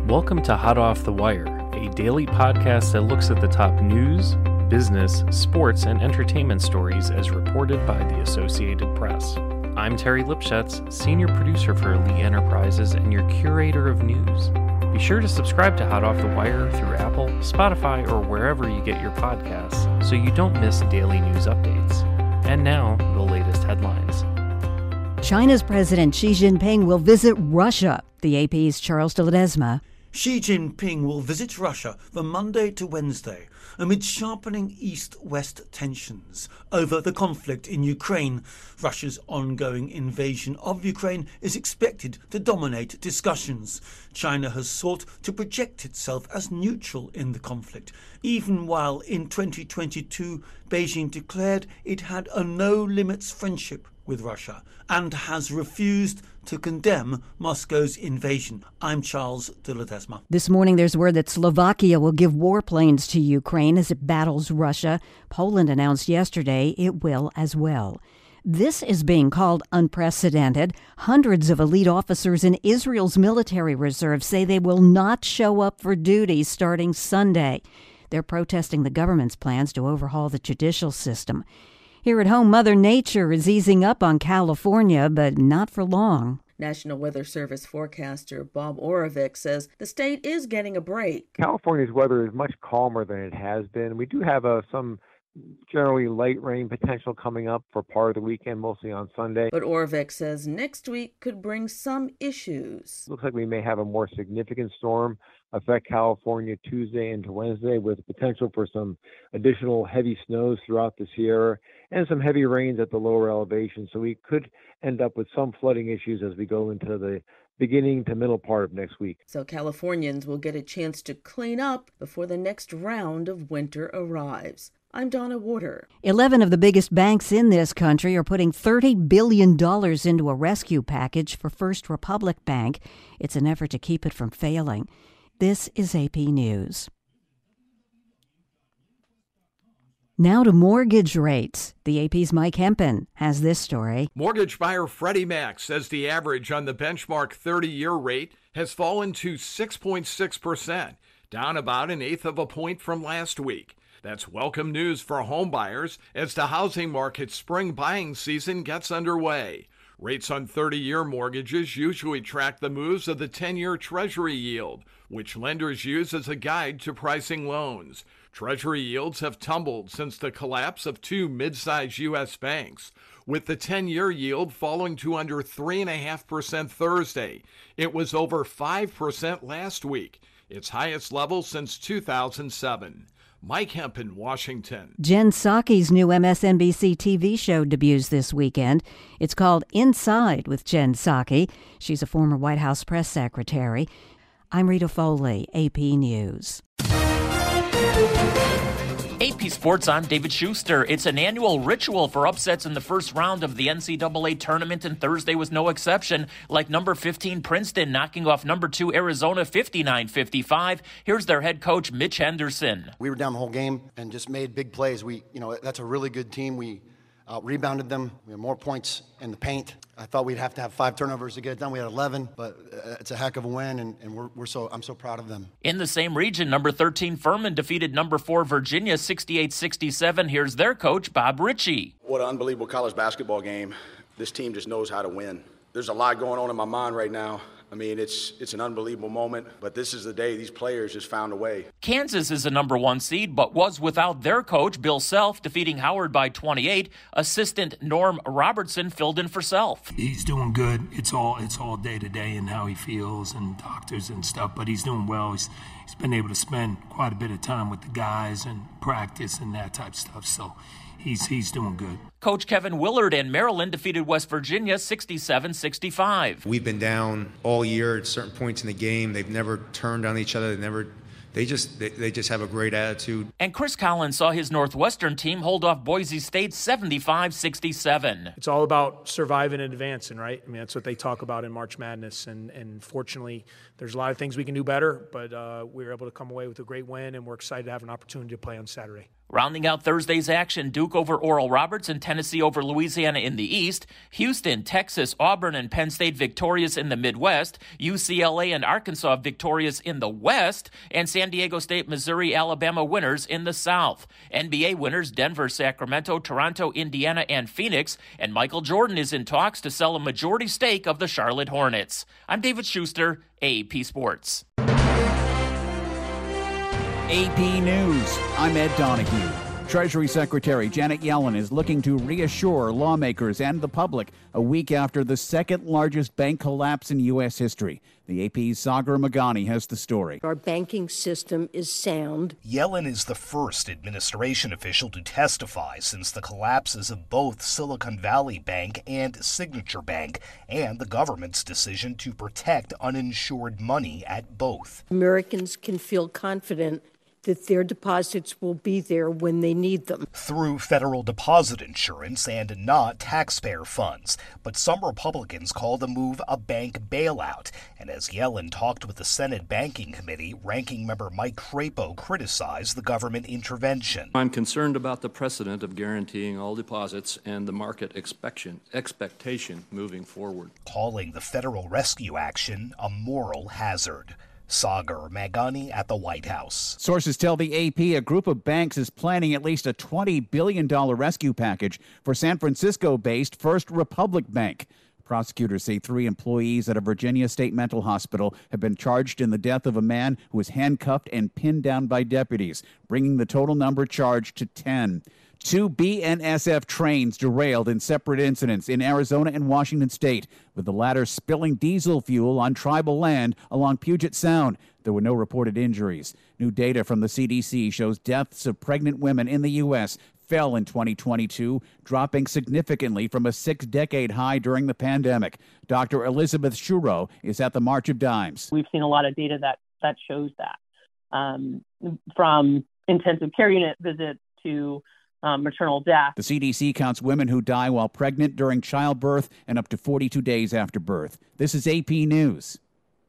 Welcome to Hot Off the Wire, a daily podcast that looks at the top news, business, sports, and entertainment stories as reported by the Associated Press. I'm Terry Lipschutz, senior producer for Elite Enterprises and your curator of news. Be sure to subscribe to Hot Off the Wire through Apple, Spotify, or wherever you get your podcasts so you don't miss daily news updates. And now, the latest headlines. China's President Xi Jinping will visit Russia. The AP's Charles de Ledesma. Xi Jinping will visit Russia from Monday to Wednesday amid sharpening east-west tensions over the conflict in Ukraine. Russia's ongoing invasion of Ukraine is expected to dominate discussions. China has sought to project itself as neutral in the conflict, even while in 2022 Beijing declared it had a no-limits friendship with Russia and has refused to condemn Moscow's invasion. I'm Charles de Ledesma. This morning there's word that Slovakia will give warplanes to Ukraine as it battles Russia. Poland announced yesterday it will as well. This is being called unprecedented. Hundreds of elite officers in Israel's military reserve say they will not show up for duty starting Sunday. They're protesting the government's plans to overhaul the judicial system. Here at home, Mother Nature is easing up on California, but not for long. National Weather Service forecaster Bob Oravec says the state is getting a break. California's weather is much calmer than it has been. We do have some generally light rain potential coming up for part of the weekend, mostly on Sunday. But Oravec says next week could bring some issues. Looks like we may have a more significant storm affect California Tuesday into Wednesday with potential for some additional heavy snows throughout the Sierra and some heavy rains at the lower elevation. So we could end up with some flooding issues as we go into the beginning to middle part of next week. So Californians will get a chance to clean up before the next round of winter arrives. I'm Donna Warder. 11 of the biggest banks in this country are putting $30 billion into a rescue package for First Republic Bank. It's an effort to keep it from failing. This is AP News. Now to mortgage rates. The AP's Mike Hempen has this story. Mortgage buyer Freddie Mac says the average on the benchmark 30-year rate has fallen to 6.6%, down about an eighth of a point from last week. That's welcome news for home buyers as the housing market's spring buying season gets underway. Rates on 30-year mortgages usually track the moves of the 10-year Treasury yield, which lenders use as a guide to pricing loans. Treasury yields have tumbled since the collapse of two mid-sized U.S. banks, with the 10-year yield falling to under 3.5% Thursday. It was over 5% last week, its highest level since 2007. Mike Hempen, Washington. Jen Psaki's new MSNBC TV show debuts this weekend. It's called Inside with Jen Psaki. She's a former White House press secretary. I'm Rita Foley, AP News. AP Sports, I'm David Schuster. It's an annual ritual for upsets in the first round of the NCAA tournament, and Thursday was no exception, like number 15 Princeton knocking off number 2 Arizona 59-55. Here's their head coach, Mitch Henderson. We were down the whole game and just made big plays. That's a really good team. We rebounded them. We had more points in the paint. I thought we'd have to have 5 turnovers to get it done. We had 11, but it's a heck of a win, and I'm so proud of them. In the same region, number 13 Furman defeated number 4 Virginia 68-67. Here's their coach, Bob Ritchie. What an unbelievable college basketball game. This team just knows how to win. There's a lot going on in my mind right now. I mean, it's an unbelievable moment, but this is the day these players just found a way. Kansas is a number 1 seed, but was without their coach, Bill Self, defeating Howard by 28. Assistant Norm Robertson filled in for Self. He's doing good. It's all day to day and how he feels and doctors and stuff, but he's doing well. He's been able to spend quite a bit of time with the guys and practice and that type of stuff, so he's doing good. Coach Kevin Willard and Maryland defeated West Virginia 67-65. We've been down all year at certain points in the game. They've never turned on each other. They just have a great attitude. And Chris Collins saw his Northwestern team hold off Boise State 75-67. It's all about surviving and advancing, right? I mean, that's what they talk about in March Madness. And fortunately, there's a lot of things we can do better, but we were able to come away with a great win, and we're excited to have an opportunity to play on Saturday. Rounding out Thursday's action, Duke over Oral Roberts and Tennessee over Louisiana in the East, Houston, Texas, Auburn, and Penn State victorious in the Midwest, UCLA and Arkansas victorious in the West, and San Diego State, Missouri, Alabama winners in the South. NBA winners Denver, Sacramento, Toronto, Indiana, and Phoenix, and Michael Jordan is in talks to sell a majority stake of the Charlotte Hornets. I'm David Schuster, AP Sports. AP News, I'm Ed Donahue. Treasury Secretary Janet Yellen is looking to reassure lawmakers and the public a week after the second largest bank collapse in U.S. history. The AP's Sagar Meghani has the story. Our banking system is sound. Yellen is the first administration official to testify since the collapses of both Silicon Valley Bank and Signature Bank, and the government's decision to protect uninsured money at both. Americans can feel confident that their deposits will be there when they need them. Through federal deposit insurance and not taxpayer funds. But some Republicans call the move a bank bailout. And as Yellen talked with the Senate Banking Committee, Ranking Member Mike Crapo criticized the government intervention. I'm concerned about the precedent of guaranteeing all deposits and the market expectation moving forward. Calling the federal rescue action a moral hazard. Sagar Meghani at the White House. Sources tell the AP a group of banks is planning at least a $20 billion rescue package for San Francisco-based First Republic Bank. Prosecutors say 3 employees at a Virginia state mental hospital have been charged in the death of a man who was handcuffed and pinned down by deputies, bringing the total number charged to 10. 2 BNSF trains derailed in separate incidents in Arizona and Washington state, with the latter spilling diesel fuel on tribal land along Puget Sound. There were no reported injuries. New data from the CDC shows deaths of pregnant women in the U.S. fell in 2022, dropping significantly from a 6-decade high during the pandemic. Dr. Elizabeth Shuro is at the March of Dimes. We've seen a lot of data that shows that, from intensive care unit visits to maternal death. The CDC counts women who die while pregnant during childbirth and up to 42 days after birth. This is AP News.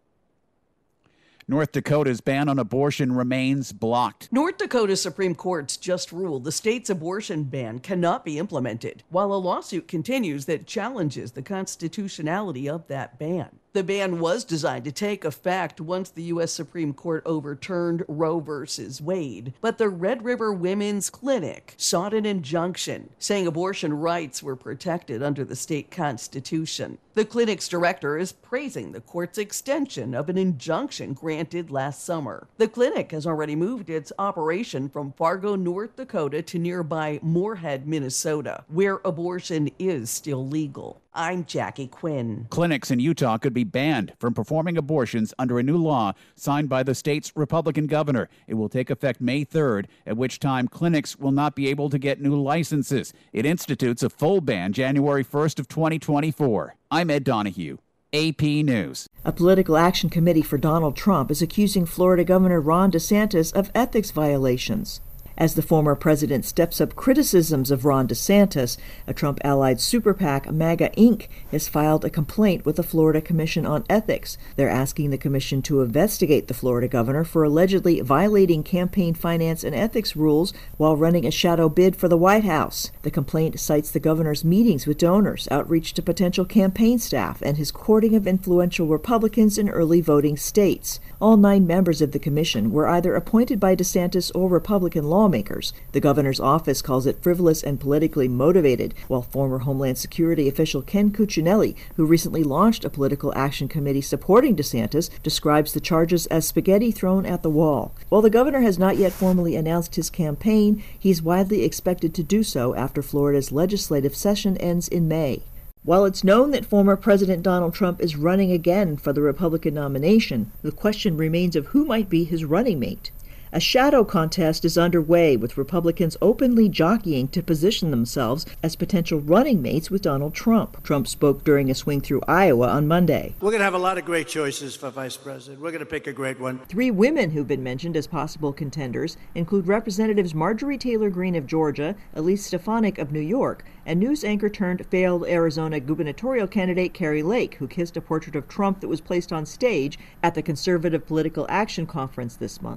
North Dakota's ban on abortion remains blocked. North Dakota Supreme Court's just ruled the state's abortion ban cannot be implemented, while a lawsuit continues that challenges the constitutionality of that ban. The ban was designed to take effect once the U.S. Supreme Court overturned Roe v. Wade, but the Red River Women's Clinic sought an injunction, saying abortion rights were protected under the state constitution. The clinic's director is praising the court's extension of an injunction granted last summer. The clinic has already moved its operation from Fargo, North Dakota to nearby Moorhead, Minnesota, where abortion is still legal. I'm Jackie Quinn. Clinics in Utah could be banned from performing abortions under a new law signed by the state's Republican governor. It will take effect May 3rd, at which time clinics will not be able to get new licenses. It institutes a full ban January 1st of 2024. I'm Ed Donahue, AP News. A political action committee for Donald Trump is accusing Florida Governor Ron DeSantis of ethics violations. As the former president steps up criticisms of Ron DeSantis, a Trump-allied super PAC, MAGA Inc., has filed a complaint with the Florida Commission on Ethics. They're asking the commission to investigate the Florida governor for allegedly violating campaign finance and ethics rules while running a shadow bid for the White House. The complaint cites the governor's meetings with donors, outreach to potential campaign staff, and his courting of influential Republicans in early voting states. All 9 members of the commission were either appointed by DeSantis or Republican lawmakers. The governor's office calls it frivolous and politically motivated, while former Homeland Security official Ken Cuccinelli, who recently launched a political action committee supporting DeSantis, describes the charges as spaghetti thrown at the wall. While the governor has not yet formally announced his campaign, he's widely expected to do so after Florida's legislative session ends in May. While it's known that former President Donald Trump is running again for the Republican nomination, the question remains of who might be his running mate. A shadow contest is underway, with Republicans openly jockeying to position themselves as potential running mates with Donald Trump. Trump spoke during a swing through Iowa on Monday. We're going to have a lot of great choices for vice president. We're going to pick a great one. 3 women who've been mentioned as possible contenders include Representatives Marjorie Taylor Greene of Georgia, Elise Stefanik of New York, and news anchor turned failed Arizona gubernatorial candidate Kari Lake, who kissed a portrait of Trump that was placed on stage at the Conservative Political Action Conference this month. I don't know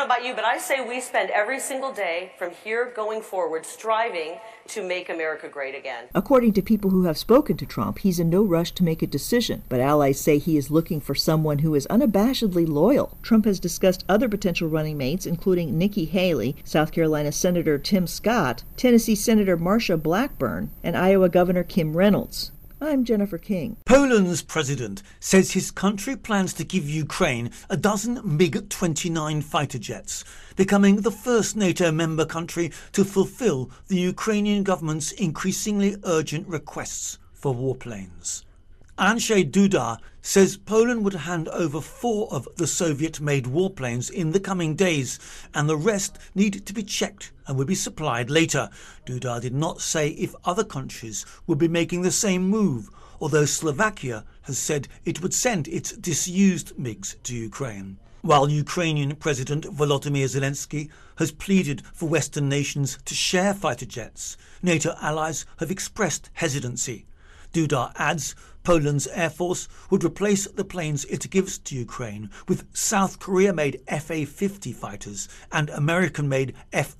about you, but I say we spend every single day from here going forward striving to make America great again. According to people who have spoken to Trump, he's in no rush to make a decision, but allies say he is looking for someone who is unabashedly loyal. Trump has discussed other potential running mates, including Nikki Haley, South Carolina Senator Tim Scott, Tennessee Senator Marsha Blackburn, and Iowa Governor Kim Reynolds. I'm Jennifer King. Poland's president says his country plans to give Ukraine a dozen MiG-29 fighter jets, becoming the first NATO member country to fulfill the Ukrainian government's increasingly urgent requests for warplanes. Andrzej Duda says Poland would hand over 4 of the Soviet-made warplanes in the coming days, and the rest need to be checked and will be supplied later. Duda did not say if other countries would be making the same move, although Slovakia has said it would send its disused MiGs to Ukraine. While Ukrainian President Volodymyr Zelensky has pleaded for Western nations to share fighter jets, NATO allies have expressed hesitancy. Duda adds Poland's Air Force would replace the planes it gives to Ukraine with South Korea-made Fa-50 fighters and American-made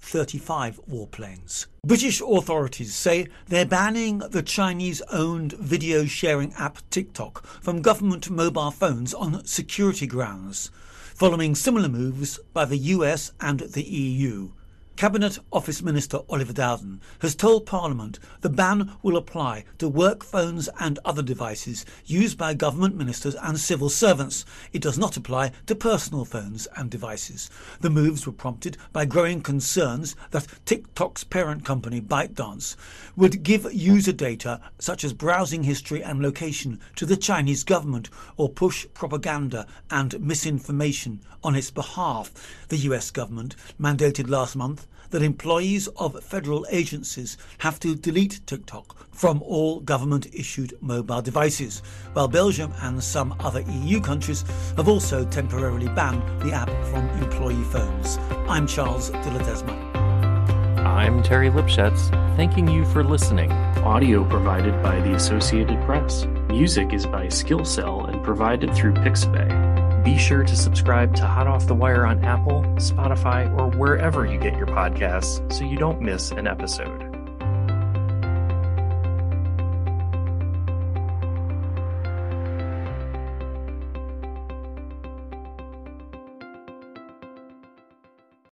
F-35 warplanes. British authorities say they're banning the Chinese-owned video-sharing app TikTok from government mobile phones on security grounds, following similar moves by the US and the EU. Cabinet Office Minister Oliver Dowden has told Parliament the ban will apply to work phones and other devices used by government ministers and civil servants. It does not apply to personal phones and devices. The moves were prompted by growing concerns that TikTok's parent company ByteDance would give user data such as browsing history and location to the Chinese government or push propaganda and misinformation on its behalf. The US government mandated last month that employees of federal agencies have to delete TikTok from all government-issued mobile devices, while Belgium and some other EU countries have also temporarily banned the app from employee phones. I'm Charles de Ledesma. I'm Terry Lipschutz, thanking you for listening. Audio provided by the Associated Press. Music is by Skillcell and provided through Pixabay. Be sure to subscribe to Hot Off the Wire on Apple, Spotify, or wherever you get your podcasts so you don't miss an episode.